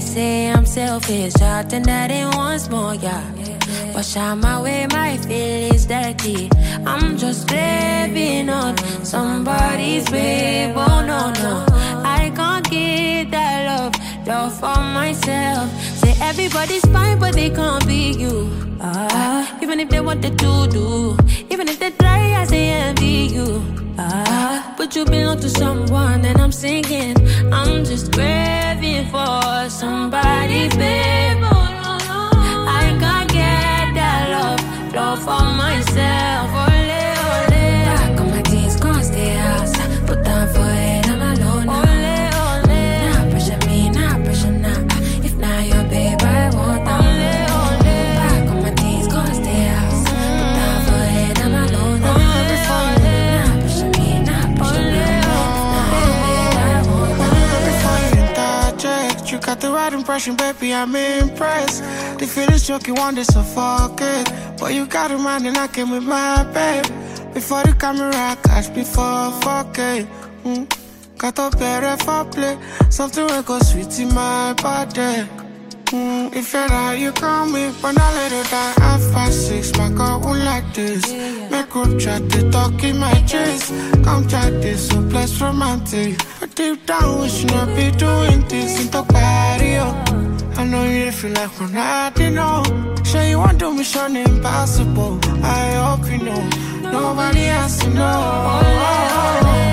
say I'm selfish, shouting that it wants more, yeah. Wash out my way, my feelings dirty. I'm just living on somebody's babe, oh no, no. I can't get that love for myself. Say everybody's fine, but they can't be you. Even if they wanted to do, even if they try, I say envy you. But you belong to someone, and I'm singing. I'm just craving for somebody's babe. I can't get that love for myself. Ole, ole. Back on my knees, gonna stay house. Put down for it, I'm alone now. Ole, ole. Nah, pressure me, nah, pressure nah. If not your babe, I want that. Ole, ole. Back on my knees, gonna stay house. Put down for it, I'm alone now. Nah, pressure me, nah, pressure nah. If not your babe, I want that. Before you interject, you got the right impression, baby, I'm impressed. The feelings joke you want to suffocate, but you got a mind and I came with my babe. Before the camera catch me for fucking. Got up better for play, something will go sweet in my body. If you're out, you call me, but not later than 6:30. My girl won't like this. Make group chat, they talk in my chest. Come chat this, so place romantic. But deep down, we should not be doing this in the patio. I know you feel like we're not, you know. Sure you want to mission impossible. I hope you know. Nobody has to know.